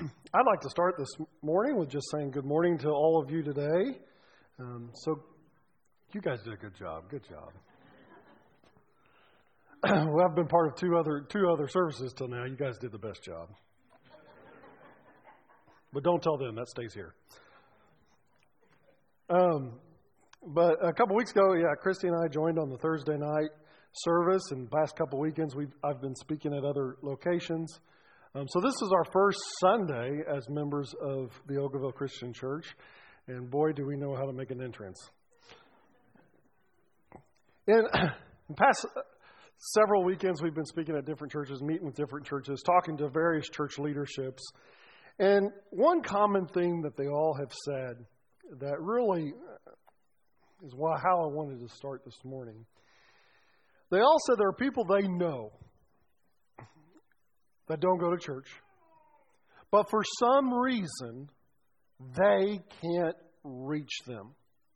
I'd like to start this morning with just saying good morning to all of you today. So you guys did a good job. Good job. Well, I've been part of two other services till now. You guys did the best job. But don't tell them. That stays here. But a couple weeks ago, Christy and I joined on the Thursday night service, and the last couple weekends I've been speaking at other locations. So this is our first Sunday as members of the Oakville Christian Church, and boy, do we know how to make an entrance. In the past several weekends, we've been speaking at different churches, meeting with different churches, talking to various church leaderships, and one common thing that they all have said that really is how I wanted to start this morning. They all said there are people they know that don't go to church, but for some reason, they can't reach them.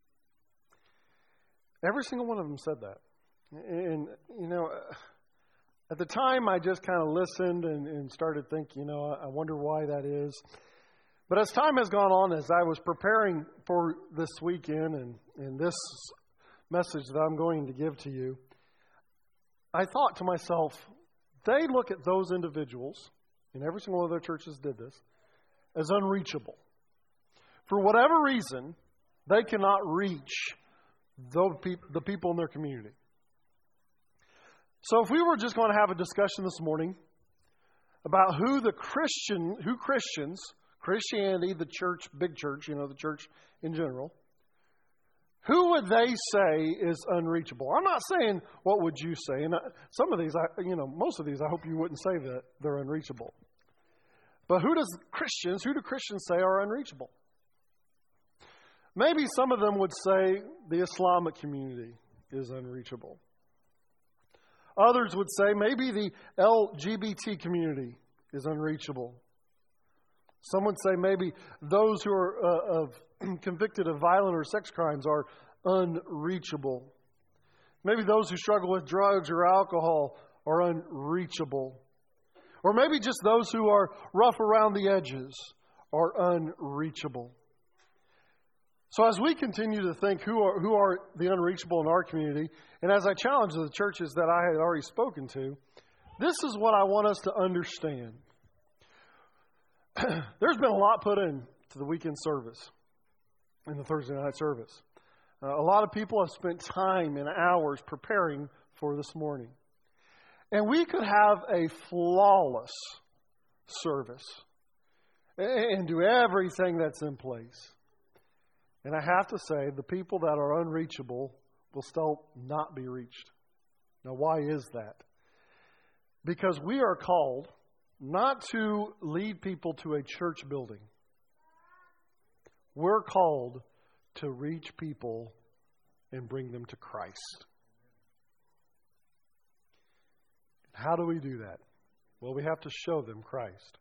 Every single one of them said that. And, at the time, I just kind of listened and started thinking, I wonder why that is. But as time has gone on, as I was preparing for this weekend and this message that I'm going to give to you, I thought to myself, they look at those individuals, and every single one of their churches did this, as unreachable. For whatever reason, they cannot reach the people in their community. So if we were just going to have a discussion this morning about who Christians, Christianity, the church, big church, the church in general, who would they say is unreachable? I'm not saying what would you say. And some of these, most of these, I hope you wouldn't say that they're unreachable. But who do Christians say are unreachable? Maybe some of them would say the Islamic community is unreachable. Others would say maybe the LGBT community is unreachable. Some would say maybe those who are convicted of violent or sex crimes are unreachable. Maybe those who struggle with drugs or alcohol are unreachable. Or maybe just those who are rough around the edges are unreachable. So as we continue to think who are the unreachable in our community, and as I challenge the churches that I had already spoken to, this is what I want us to understand. There's been a lot put into the weekend service, in the Thursday night service. A lot of people have spent time and hours preparing for this morning. And we could have a flawless service and do everything that's in place. And I have to say, the people that are unreachable will still not be reached. Now, why is that? Because we are called not to lead people to a church building. We're called to reach people and bring them to Christ. How do we do that? Well, we have to show them Christ.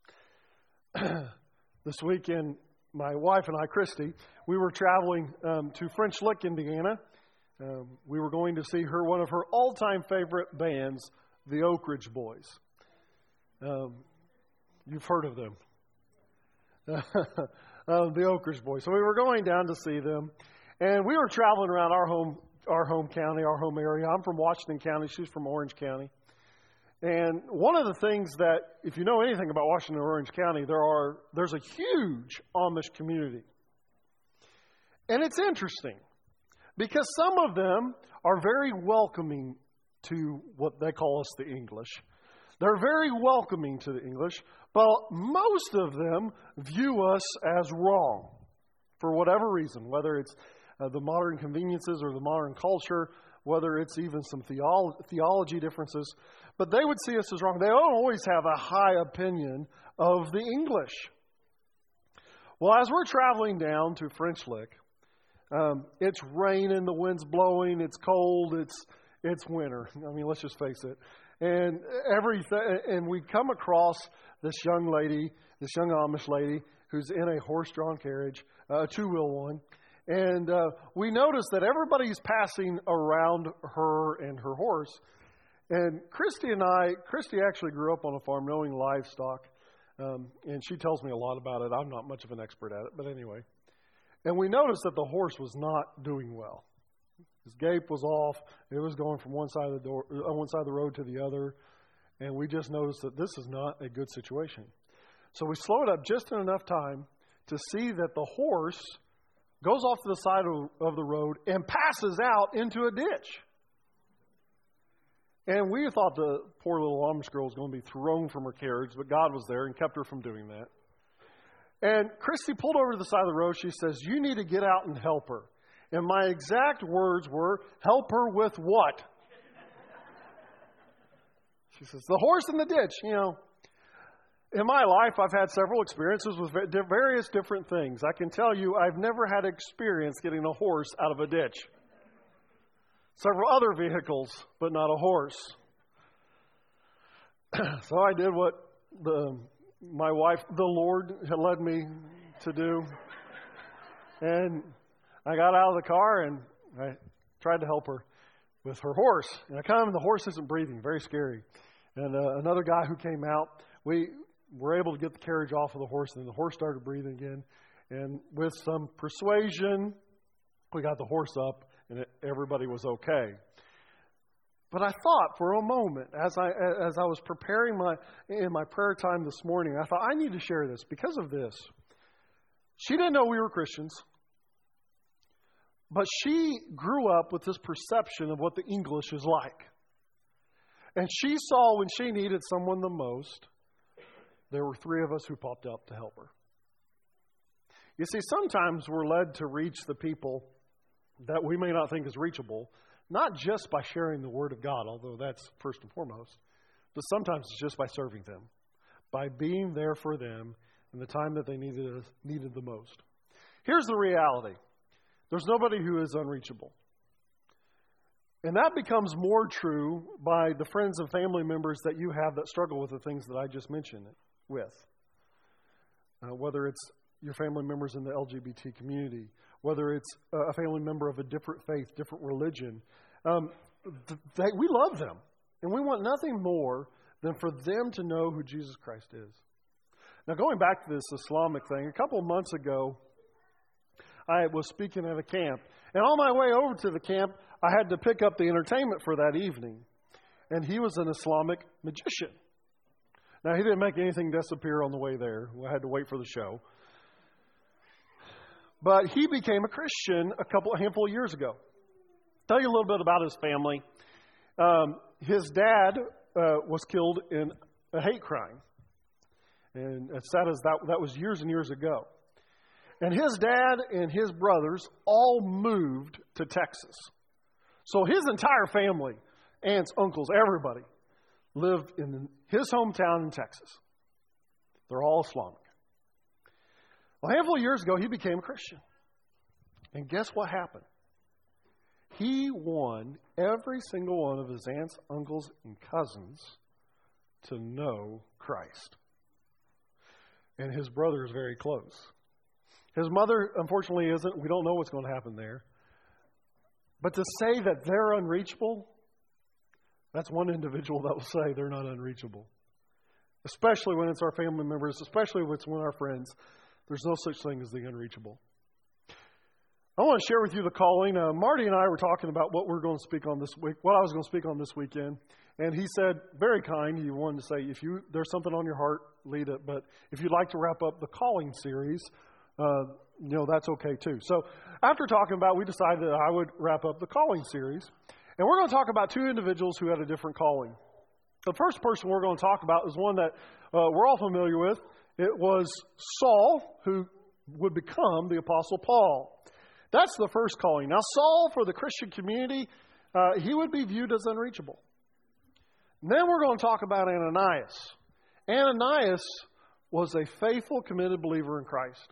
This weekend, my wife and I, Christy, we were traveling to French Lick, Indiana. We were going to see one of her all-time favorite bands, the Oak Ridge Boys. You've heard of them. The Oak Ridge Boys. So we were going down to see them, and we were traveling around our home county, our home area. I'm from Washington County. She's from Orange County. And one of the things that, if you know anything about Washington or Orange County, there's a huge Amish community. And it's interesting because some of them are very welcoming to what they call us the English. They're very welcoming to the English, but most of them view us as wrong for whatever reason, whether it's the modern conveniences or the modern culture, whether it's even some theology differences. But they would see us as wrong. They don't always have a high opinion of the English. Well, as we're traveling down to French Lick, it's raining, the wind's blowing, it's cold, it's winter. I mean, let's just face it. And we come across this young Amish lady, who's in a horse-drawn carriage, a two-wheel one. And we notice that everybody's passing around her and her horse. And Christy actually grew up on a farm knowing livestock. And she tells me a lot about it. I'm not much of an expert at it, but anyway. And we noticed that the horse was not doing well. His gait was off. It was going from one side of the road to the other. And we just noticed that this is not a good situation. So we slowed up just in enough time to see that the horse goes off to the side of the road and passes out into a ditch. And we thought the poor little Amish girl was going to be thrown from her carriage, but God was there and kept her from doing that. And Christy pulled over to the side of the road. She says, "You need to get out and help her." And my exact words were, "Help her with what?" She says, "The horse in the ditch." You know, in my life, I've had several experiences with various different things. I can tell you I've never had experience getting a horse out of a ditch. Several other vehicles, but not a horse. So I did what my wife, the Lord, had led me to do. And I got out of the car and I tried to help her with her horse. And I come and the horse isn't breathing, very scary. And another guy who came out, we were able to get the carriage off of the horse, and the horse started breathing again. And with some persuasion, we got the horse up, and everybody was okay. But I thought for a moment, as I was preparing in my prayer time this morning, I thought, I need to share this because of this. She didn't know we were Christians, but she grew up with this perception of what the English is like. And she saw when she needed someone the most, there were 3 of us who popped up to help her. You see, sometimes we're led to reach the people that we may not think is reachable, not just by sharing the Word of God, although that's first and foremost, but sometimes it's just by serving them, by being there for them in the time that they needed the most. Here's the reality. There's nobody who is unreachable. And that becomes more true by the friends and family members that you have that struggle with the things that I just mentioned with. Whether it's your family members in the LGBT community, whether it's a family member of a different faith, different religion. We love them. And we want nothing more than for them to know who Jesus Christ is. Now, going back to this Islamic thing, a couple of months ago, I was speaking at a camp. And on my way over to the camp, I had to pick up the entertainment for that evening. And he was an Islamic magician. Now, he didn't make anything disappear on the way there. I had to wait for the show. But he became a Christian a handful of years ago. Tell you a little bit about his family. His dad was killed in a hate crime. And as sad as that was years and years ago. And his dad and his brothers all moved to Texas. So his entire family, aunts, uncles, everybody, lived in his hometown in Texas. They're all Islamic. Well, a handful of years ago, he became a Christian. And guess what happened? He won every single one of his aunts, uncles, and cousins to know Christ. And his brother is very close. His mother, unfortunately, isn't. We don't know what's going to happen there. But to say that they're unreachable, that's one individual that will say they're not unreachable. Especially when it's our family members, especially when it's one of our friends. There's no such thing as the unreachable. I want to share with you the calling. Marty and I were talking about what we're going to speak on this week, what I was going to speak on this weekend. And he said, very kind, he wanted to say, if there's something on your heart, lead it. But if you'd like to wrap up the calling series, that's okay too. So after talking about it, we decided that I would wrap up the calling series. And we're going to talk about 2 individuals who had a different calling. The first person we're going to talk about is one that we're all familiar with. It was Saul, who would become the Apostle Paul. That's the first calling. Now, Saul, for the Christian community, he would be viewed as unreachable. And then we're going to talk about Ananias. Ananias was a faithful, committed believer in Christ.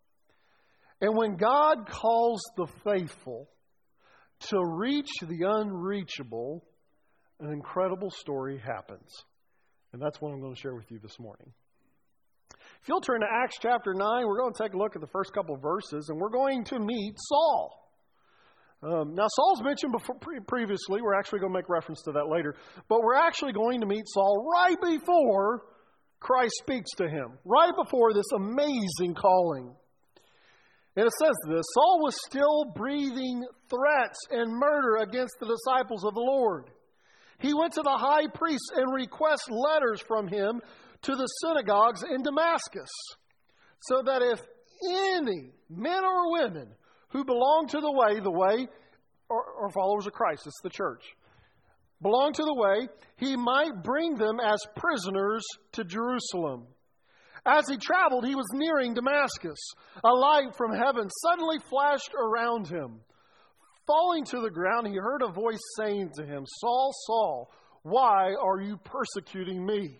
And when God calls the faithful to reach the unreachable, an incredible story happens. And that's what I'm going to share with you this morning. If you'll turn to Acts chapter 9, we're going to take a look at the first couple of verses, and we're going to meet Saul. Now, Saul's mentioned previously. We're actually going to make reference to that later. But we're actually going to meet Saul right before Christ speaks to him right before this amazing calling. And it says this, Saul was still breathing threats and murder against the disciples of the Lord. He went to the high priest and requested letters from him to the synagogues in Damascus, so that if any men or women who belong to the way are followers of Christ, it's the church, belong to the way, he might bring them as prisoners to Jerusalem. As he traveled, he was nearing Damascus. A light from heaven suddenly flashed around him. Falling to the ground, he heard a voice saying to him, Saul, Saul, why are you persecuting me?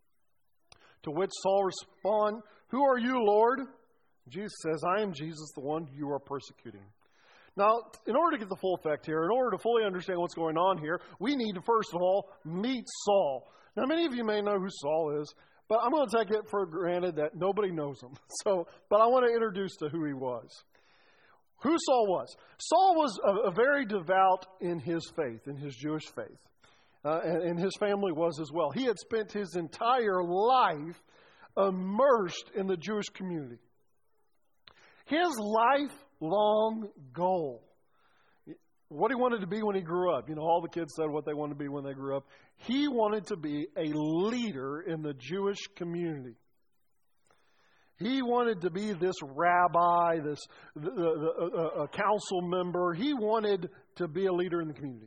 To which Saul responded, Who are you, Lord? Jesus says, I am Jesus, the one you are persecuting. Now, in order to get the full effect here, in order to fully understand what's going on here, we need to, first of all, meet Saul. Now, many of you may know who Saul is, but I'm going to take it for granted that nobody knows him. But I want to introduce to who he was. Who Saul was. Saul was a very devout in his faith, in his Jewish faith. And his family was as well. He had spent his entire life immersed in the Jewish community. His lifelong goal, what he wanted to be when he grew up. You know, all the kids said what they wanted to be when they grew up. He wanted to be a leader in the Jewish community. He wanted to be this rabbi, a council member. He wanted to be a leader in the community.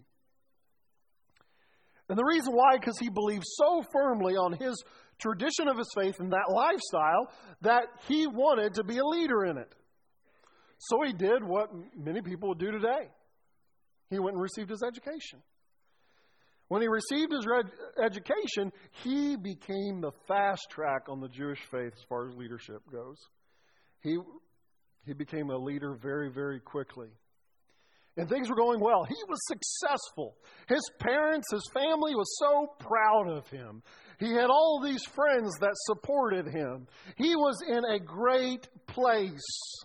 And the reason why, because he believed so firmly on his tradition of his faith and that lifestyle that he wanted to be a leader in it. So he did what many people would do today. He went and received his education. When he received his education, he became the fast track on the Jewish faith as far as leadership goes. He became a leader very, very quickly. And things were going well. He was successful. His parents, his family was so proud of him. He had all these friends that supported him. He was in a great place.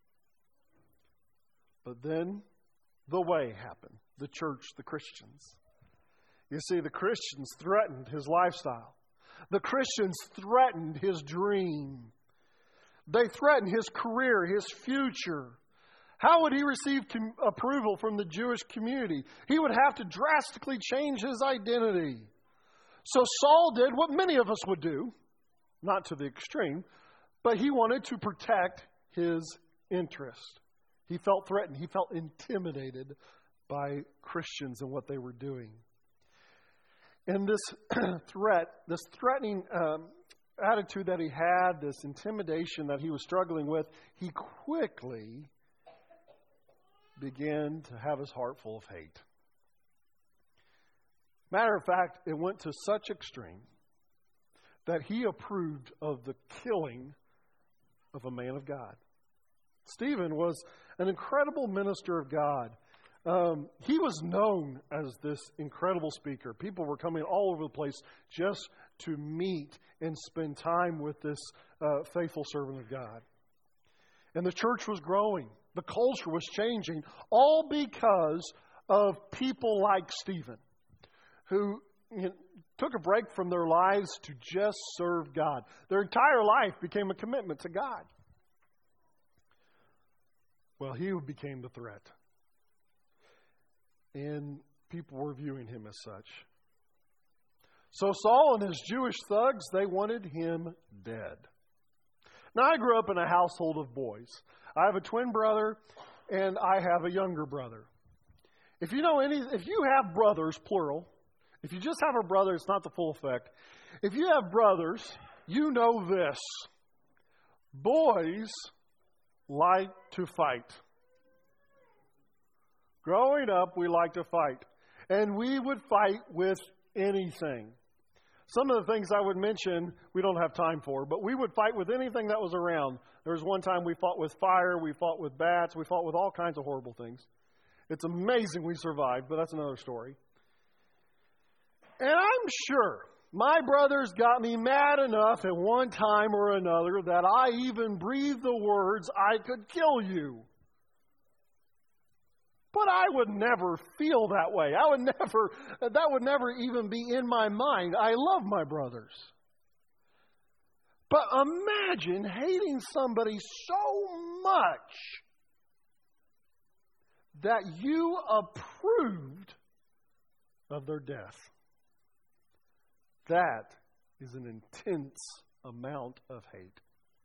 But then the way happened. The church, the Christians. You see, the Christians threatened his lifestyle. The Christians threatened his dream. They threatened his career, his future. How would he receive approval from the Jewish community? He would have to drastically change his identity. So Saul did what many of us would do, not to the extreme, but he wanted to protect his interest. He felt threatened. He felt intimidated by Christians and what they were doing. And this threatening attitude that he had, this intimidation that he was struggling with, he quickly began to have his heart full of hate. Matter of fact, it went to such extreme that he approved of the killing of a man of God. Stephen was an incredible minister of God. He was known as this incredible speaker. People were coming all over the place just to meet and spend time with this faithful servant of God. And the church was growing. The culture was changing, all because of people like Stephen, who took a break from their lives to just serve God. Their entire life became a commitment to God. Well, he became the threat. And people were viewing him as such. So Saul and his Jewish thugs, they wanted him dead. Now, I grew up in a household of boys. I have a twin brother, and I have a younger brother. If you have brothers, plural, if you just have a brother, it's not the full effect. If you have brothers, you know this. Boys like to fight. Growing up, we like to fight. And we would fight with anything. Some of the things I would mention, we don't have time for, but we would fight with anything that was around. There was one time we fought with fire, we fought with bats, we fought with all kinds of horrible things. It's amazing we survived, but that's another story. And I'm sure my brothers got me mad enough at one time or another that I even breathed the words, I could kill you. But I would never feel that way. That would never even be in my mind. I love my brothers. But imagine hating somebody so much that you approved of their death. That is an intense amount of hate.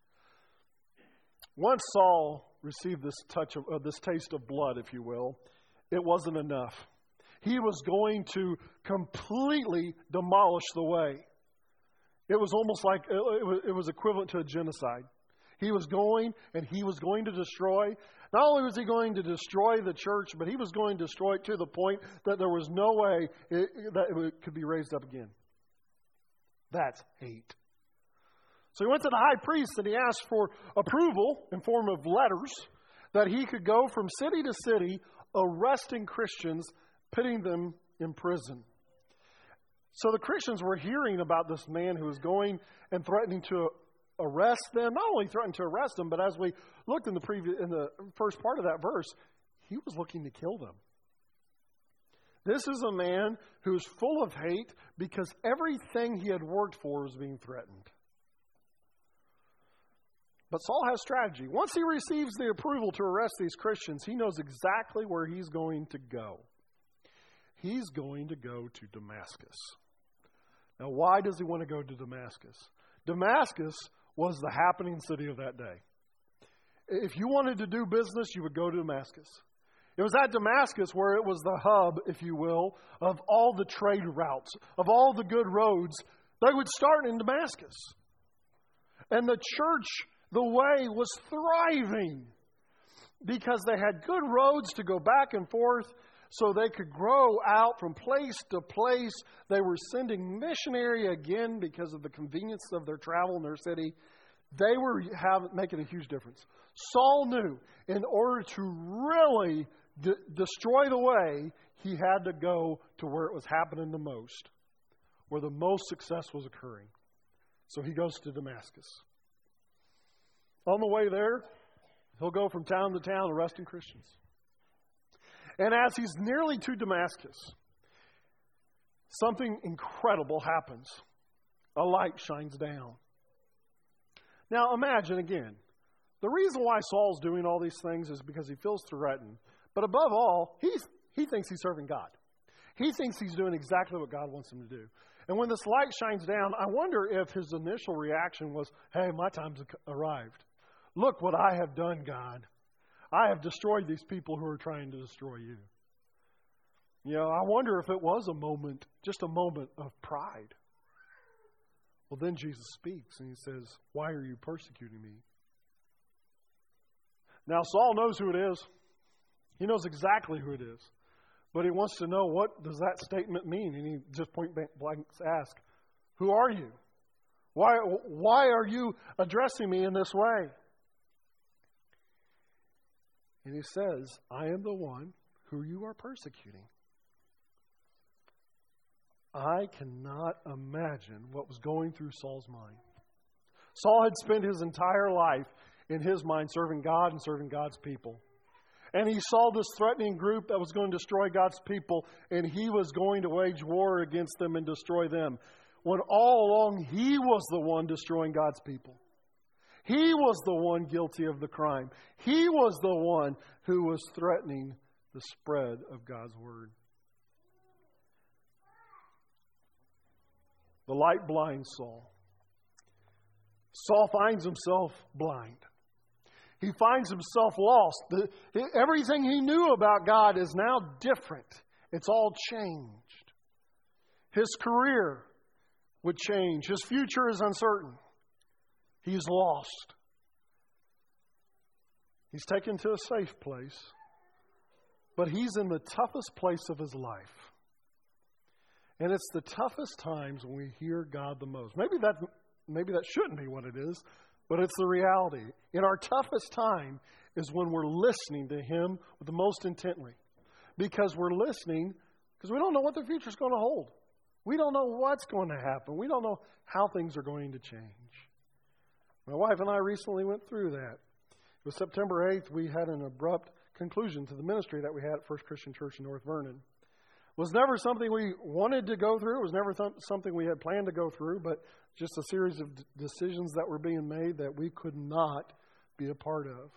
Once Saul received this this taste of blood, if you will, it wasn't enough. He was going to completely demolish the way. It was almost like it was equivalent to a genocide. He was going to destroy. Not only was he going to destroy the church, but he was going to destroy it to the point that there was no way that it could be raised up again. That's hate. So he went to the high priest and he asked for approval in form of letters that he could go from city to city arresting Christians, putting them in prison. So the Christians were hearing about this man who was going and threatening to arrest them. Not only threatened to arrest them, but as we looked in the first part of that verse, he was looking to kill them. This is a man who is full of hate because everything he had worked for was being threatened. But Saul has strategy. Once he receives the approval to arrest these Christians, he knows exactly where he's going to go. He's going to go to Damascus. Now, why does he want to go to Damascus? Damascus was the happening city of that day. If you wanted to do business, you would go to Damascus. It was at Damascus where it was the hub, if you will, of all the trade routes, of all the good roads. They would start in Damascus. And the church, the way, was thriving because they had good roads to go back and forth so they could grow out from place to place. They were sending missionary again because of the convenience of their travel in their city. They were making a huge difference. Saul knew in order to really destroy the way, he had to go to where it was happening the most, where the most success was occurring. So he goes to Damascus. On the way there, he'll go from town to town arresting Christians. And as he's nearly to Damascus, something incredible happens. A light shines down. Now imagine again, the reason why Saul's doing all these things is because he feels threatened. But above all, he thinks he's serving God. He thinks he's doing exactly what God wants him to do. And when this light shines down, I wonder if his initial reaction was, hey, my time's arrived. Look what I have done, God. I have destroyed these people who are trying to destroy you. You know, I wonder if it was a moment, just a moment of pride. Well, then Jesus speaks and he says, why are you persecuting me? Now, Saul knows who it is. He knows exactly who it is. But he wants to know, what does that statement mean? And he just point blank asks, who are you? Why are you addressing me in this way? And he says, I am the one who you are persecuting. I cannot imagine what was going through Saul's mind. Saul had spent his entire life in his mind serving God and serving God's people. And he saw this threatening group that was going to destroy God's people, and he was going to wage war against them and destroy them. When all along he was the one destroying God's people. He was the one guilty of the crime. He was the one who was threatening the spread of God's word. The light blinds Saul. Saul finds himself blind. He finds himself lost. Everything he knew about God is now different. It's all changed. His career would change. His future is uncertain. He's lost. He's taken to a safe place, but he's in the toughest place of his life. And it's the toughest times when we hear God the most. Maybe that shouldn't be what it is, but it's the reality. In our toughest time is when we're listening to Him the most intently. Because we're listening because we don't know what the future's going to hold. We don't know what's going to happen. We don't know how things are going to change. My wife and I recently went through that. It was September 8th. We had an abrupt conclusion to the ministry that we had at First Christian Church in North Vernon. It was never something we wanted to go through. It was never something we had planned to go through, but just a series of decisions that were being made that we could not be a part of.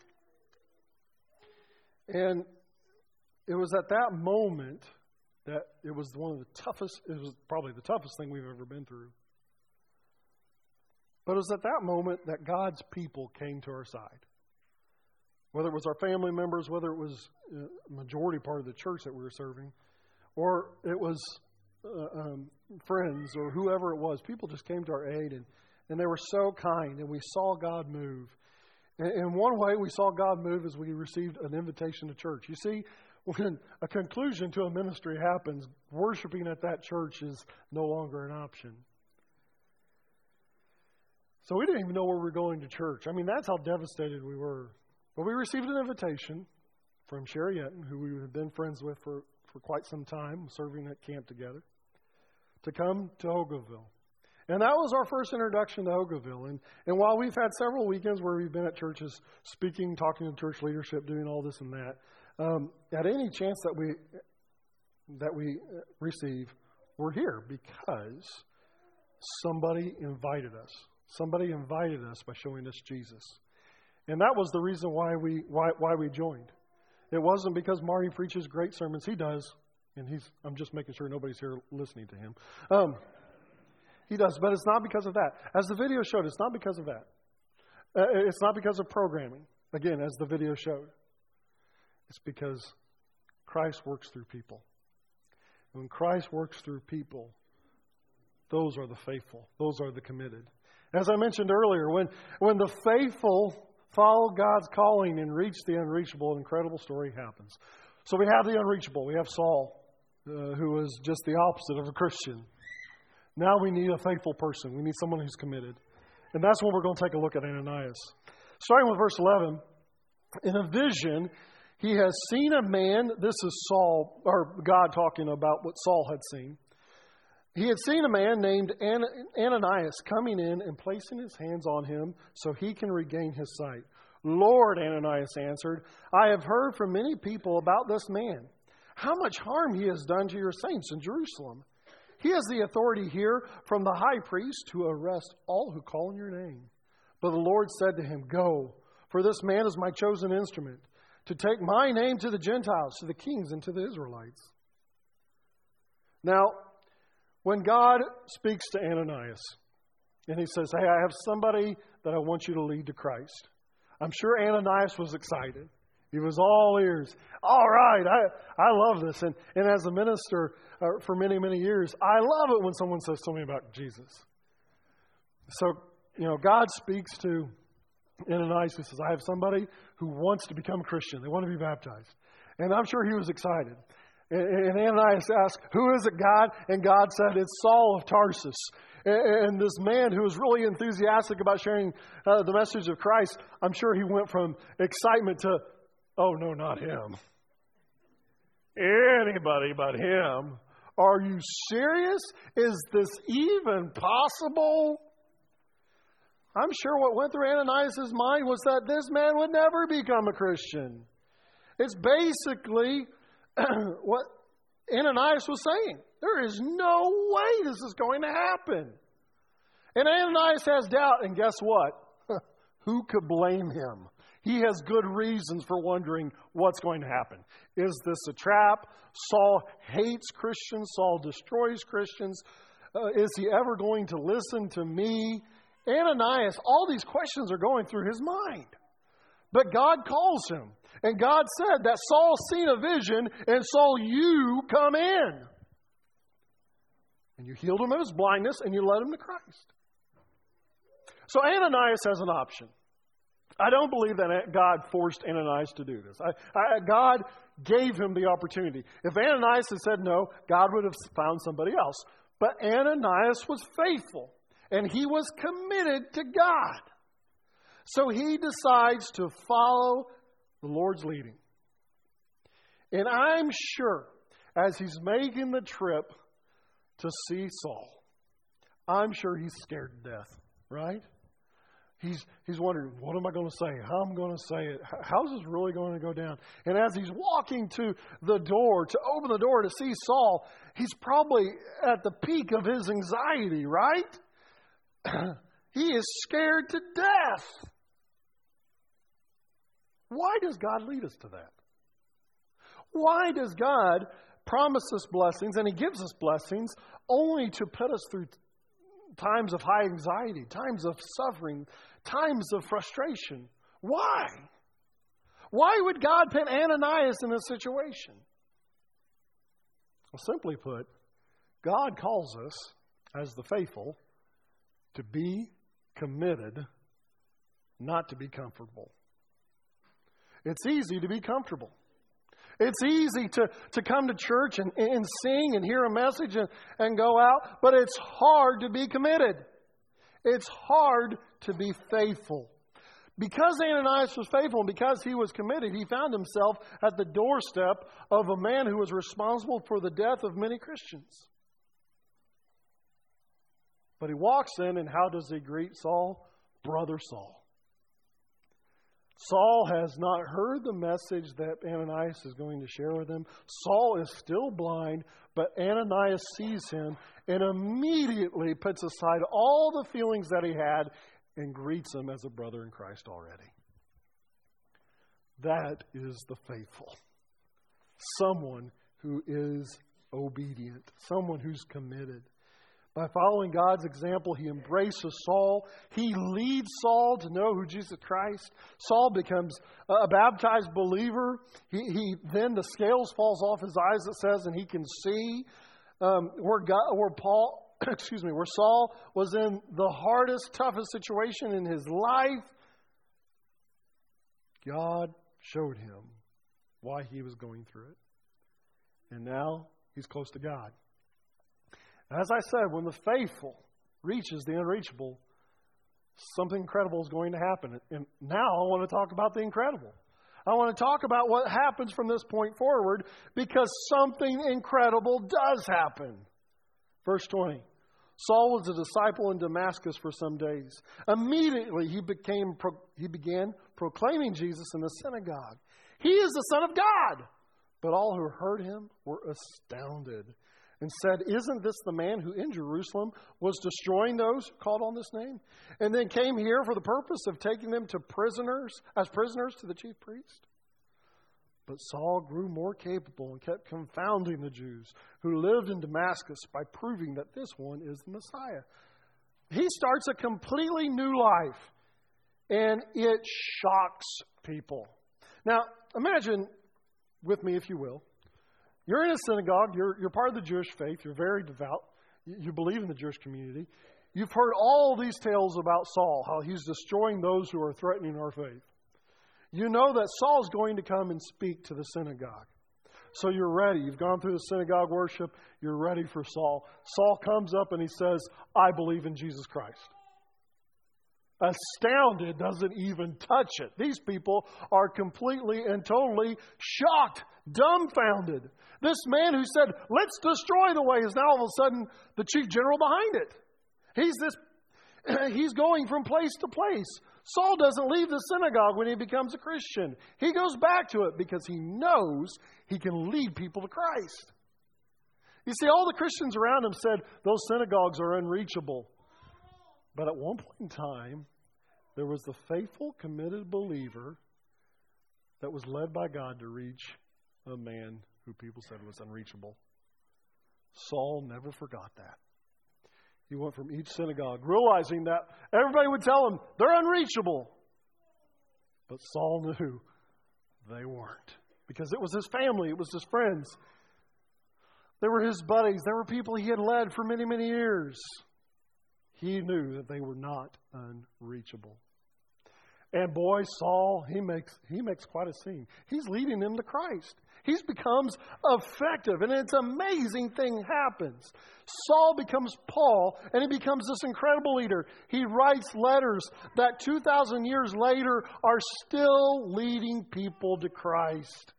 And it was at that moment that it was it was probably the toughest thing we've ever been through. But it was at that moment that God's people came to our side. Whether it was our family members, whether it was a majority part of the church that we were serving, or it was friends or whoever it was, people just came to our aid, and they were so kind, and we saw God move. And one way we saw God move is we received an invitation to church. You see, when a conclusion to a ministry happens, worshiping at that church is no longer an option. So we didn't even know where we were going to church. I mean, that's how devastated we were. But we received an invitation from Sherry Yetton, who we had been friends with for quite some time, serving at camp together, to come to Ogoville. And that was our first introduction to Ogoville. And while we've had several weekends where we've been at churches, speaking, talking to church leadership, doing all this and that, at any chance that we receive, we're here because somebody invited us. Somebody invited us by showing us Jesus. And that was the reason why we joined. It wasn't because Marty preaches great sermons. He does. And I'm just making sure nobody's here listening to him. He does, but it's not because of that. As the video showed, it's not because of that. It's not because of programming. Again, as the video showed. It's because Christ works through people. When Christ works through people, those are the faithful. Those are the committed. As I mentioned earlier, when the faithful follow God's calling and reach the unreachable, an incredible story happens. So we have the unreachable. We have Saul, who was just the opposite of a Christian. Now we need a faithful person. We need someone who's committed. And that's when we're going to take a look at Ananias. Starting with verse 11, in a vision, he has seen a man. This is Saul, or God talking about what Saul had seen. He had seen a man named Ananias coming in and placing his hands on him so he can regain his sight. Lord, Ananias answered, I have heard from many people about this man, how much harm he has done to your saints in Jerusalem. He has the authority here from the high priest to arrest all who call on your name. But the Lord said to him, Go, for this man is my chosen instrument, to take my name to the Gentiles, to the kings, and to the Israelites. Now, when God speaks to Ananias, and he says, Hey, I have somebody that I want you to lead to Christ. I'm sure Ananias was excited. He was all ears. All right, I love this. And as a minister for many, many years, I love it when someone says something about Jesus. So, God speaks to Ananias and says, I have somebody who wants to become a Christian. They want to be baptized. And I'm sure he was excited. And Ananias asked, Who is it, God? And God said, It's Saul of Tarsus. And this man who was really enthusiastic about sharing the message of Christ, I'm sure he went from excitement to, oh, no, not him. Anybody but him. Are you serious? Is this even possible? I'm sure what went through Ananias' mind was that this man would never become a Christian. It's basically what Ananias was saying. There is no way this is going to happen. And Ananias has doubt, and guess what? Who could blame him? He has good reasons for wondering what's going to happen. Is this a trap? Saul hates Christians. Saul destroys Christians. Is he ever going to listen to me? Ananias, all these questions are going through his mind. But God calls him. And God said that Saul's seen a vision, and Saul, you come in. And you healed him of his blindness, and you led him to Christ. So Ananias has an option. I don't believe that God forced Ananias to do this. God gave him the opportunity. If Ananias had said no, God would have found somebody else. But Ananias was faithful, and he was committed to God. So he decides to follow the Lord's leading. And I'm sure as he's making the trip to see Saul, I'm sure he's scared to death, right? He's wondering, what am I going to say? How am I going to say it? How's this really going to go down? And as he's walking to the door, to open the door to see Saul, he's probably at the peak of his anxiety, right? He is scared to death. Why does God lead us to that? Why does God promise us blessings, and He gives us blessings, only to put us through times of high anxiety, times of suffering, times of frustration? Why? Why would God put Ananias in this situation? Well, simply put, God calls us, as the faithful, to be committed, not to be comfortable. It's easy to be comfortable. It's easy to come to church and sing and hear a message and go out, but it's hard to be committed. It's hard to be faithful. Because Ananias was faithful and because he was committed, he found himself at the doorstep of a man who was responsible for the death of many Christians. But he walks in, and how does he greet Saul? Brother Saul. Saul has not heard the message that Ananias is going to share with him. Saul is still blind, but Ananias sees him and immediately puts aside all the feelings that he had and greets him as a brother in Christ already. That is the faithful. Someone who is obedient. Someone who's committed. By following God's example, he embraces Saul. He leads Saul to know who Jesus Christ. Saul becomes a baptized believer. He then the scales falls off his eyes, it says, and he can see. Where Saul was in the hardest, toughest situation in his life, God showed him why he was going through it. And now he's close to God. As I said, when the faithful reaches the unreachable, something incredible is going to happen. And now I want to talk about the incredible. I want to talk about what happens from this point forward, because something incredible does happen. Verse 20. Saul was a disciple in Damascus for some days. Immediately he began proclaiming Jesus in the synagogue. He is the Son of God. But all who heard him were astounded and said, "Isn't this the man who in Jerusalem was destroying those who called on this name? And then came here for the purpose of taking them as prisoners to the chief priest?" But Saul grew more capable and kept confounding the Jews who lived in Damascus by proving that this one is the Messiah. He starts a completely new life, and it shocks people. Now, imagine with me, if you will, you're in a synagogue, you're part of the Jewish faith, you're very devout, you believe in the Jewish community. You've heard all these tales about Saul, how he's destroying those who are threatening our faith. You know that Saul's going to come and speak to the synagogue. So you're ready. You've gone through the synagogue worship. You're ready for Saul. Saul comes up and he says, "I believe in Jesus Christ." Astounded doesn't even touch it. These people are completely and totally shocked, dumbfounded. This man who said, "Let's destroy the way," is now all of a sudden the chief general behind it. He's going from place to place. Saul doesn't leave the synagogue when he becomes a Christian. He goes back to it because he knows he can lead people to Christ. You see, all the Christians around him said those synagogues are unreachable. But at one point in time, there was the faithful, committed believer that was led by God to reach a man who people said was unreachable. Saul never forgot that. He went from each synagogue, realizing that everybody would tell him they're unreachable. But Saul knew they weren't. Because it was his family, it was his friends. They were his buddies. They were people he had led for many, many years. He knew that they were not unreachable. And boy, Saul, he makes quite a scene. He's leading them to Christ. He becomes effective, and it's an amazing thing happens. Saul becomes Paul, and he becomes this incredible leader. He writes letters that 2,000 years later are still leading people to Christ.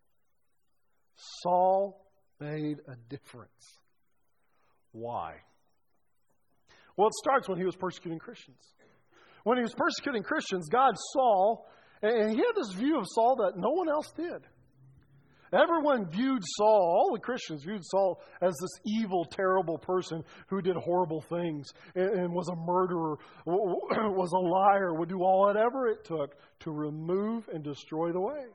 Saul made a difference. Why? Well, it starts when he was persecuting Christians. When he was persecuting Christians, God saw, and he had this view of Saul that no one else did. Everyone viewed Saul, all the Christians viewed Saul as this evil, terrible person who did horrible things and was a murderer, was a liar, would do whatever it took to remove and destroy the way.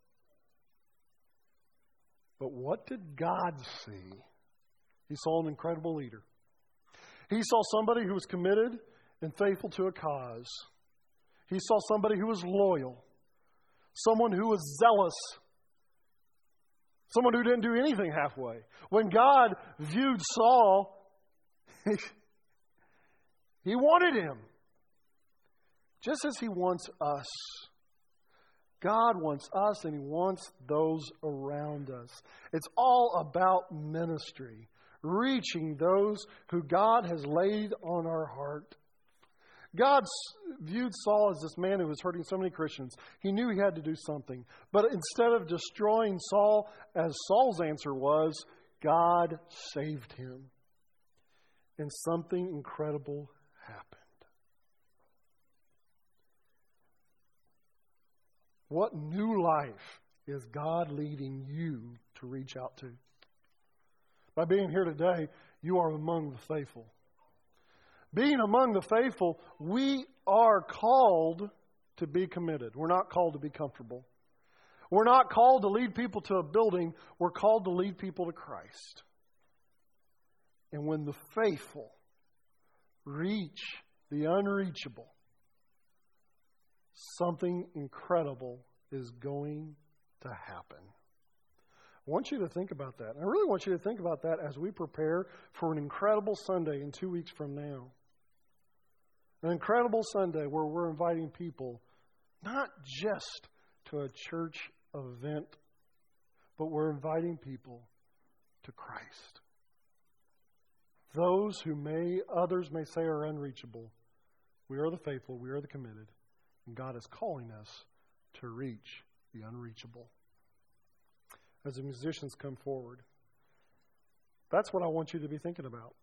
But what did God see? He saw an incredible leader. He saw somebody who was committed and faithful to a cause. He saw somebody who was loyal, someone who was zealous, someone who didn't do anything halfway. When God viewed Saul, He wanted him, just as He wants us. God wants us, and He wants those around us. It's all about ministry, reaching those who God has laid on our heart. God viewed Saul as this man who was hurting so many Christians. He knew he had to do something. But instead of destroying Saul, as Saul's answer was, God saved him. And something incredible happened. What new life is God leading you to reach out to? By being here today, you are among the faithful. Being among the faithful, we are called to be committed. We're not called to be comfortable. We're not called to lead people to a building. We're called to lead people to Christ. And when the faithful reach the unreachable, something incredible is going to happen. I want you to think about that. I really want you to think about that as we prepare for an incredible Sunday in 2 weeks from now. An incredible Sunday where we're inviting people not just to a church event, but we're inviting people to Christ. Those who others may say are unreachable. We are the faithful, we are the committed, and God is calling us to reach the unreachable. As the musicians come forward, that's what I want you to be thinking about.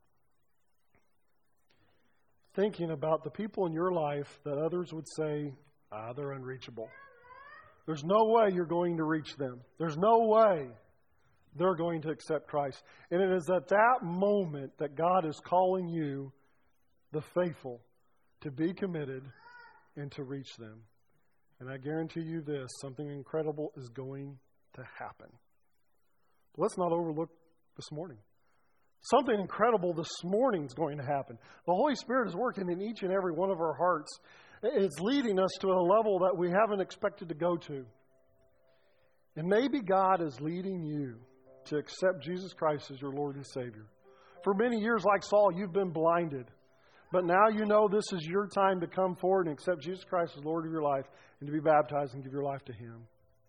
Thinking about the people in your life that others would say, they're unreachable. There's no way you're going to reach them. There's no way they're going to accept Christ. And it is at that moment that God is calling you, the faithful, to be committed and to reach them. And I guarantee you this, something incredible is going to happen. But let's not overlook this morning. Something incredible this morning is going to happen. The Holy Spirit is working in each and every one of our hearts. It's leading us to a level that we haven't expected to go to. And maybe God is leading you to accept Jesus Christ as your Lord and Savior. For many years, like Saul, you've been blinded. But now you know this is your time to come forward and accept Jesus Christ as Lord of your life and to be baptized and give your life to Him.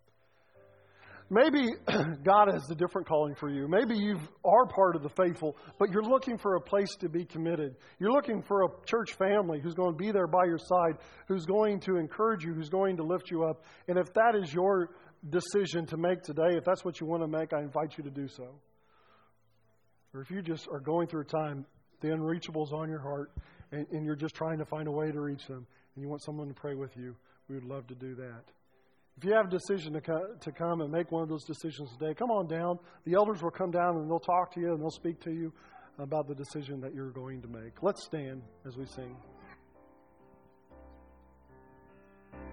Maybe God has a different calling for you. Maybe you are part of the faithful, but you're looking for a place to be committed. You're looking for a church family who's going to be there by your side, who's going to encourage you, who's going to lift you up. And if that is your decision to make today, if that's what you want to make, I invite you to do so. Or if you just are going through a time, the unreachable is on your heart, and you're just trying to find a way to reach them, and you want someone to pray with you, we would love to do that. If you have a decision to come and make one of those decisions today, come on down. The elders will come down and they'll talk to you and they'll speak to you about the decision that you're going to make. Let's stand as we sing.